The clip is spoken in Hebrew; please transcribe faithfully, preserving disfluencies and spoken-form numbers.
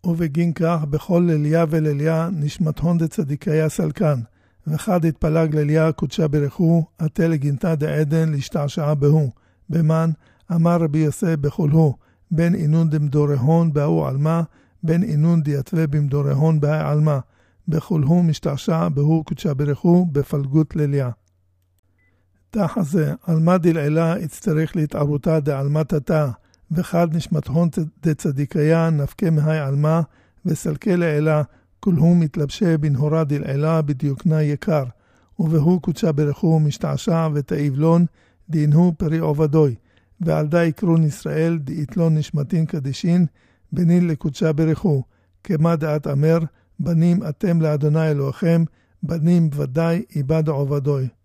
ובגין כך בכל ליליה וליליה נשמתהון דצדיקיה סלקן, וחד התפלג ליליה קודשה ברכו, עתה לגינתה דעדן להשתעשעה בהו, במן אמר רבי יוסף בכלהו, בין אינון דמדורהון באו עלמה, בין אינון דיתווה במדורהון באי עלמה, בכלהו משתעשע בהו קודשה ברכו, בפלגות ליליה. תח זה, עלמה דלעילה יצטרך להתערותה דעלמה תתה, וחד נשמתהון דצדיקיה נפקה מהי עלמה, וסלקה לעילה, כלהו מתלבשה בנהורה דלעילה בדיוקנה יקר, ובהו קודשה ברכו משתעשע ותאיבלון, דינהו פרי עובדוי, ועל די יקרון ישראל דאיתלון נשמתין קדישין, בנין לקודשה ברכו, כמה דעת אמר, בנים אתם לאדוני אלוהיכם, בנים ודאי איבד עובדוי.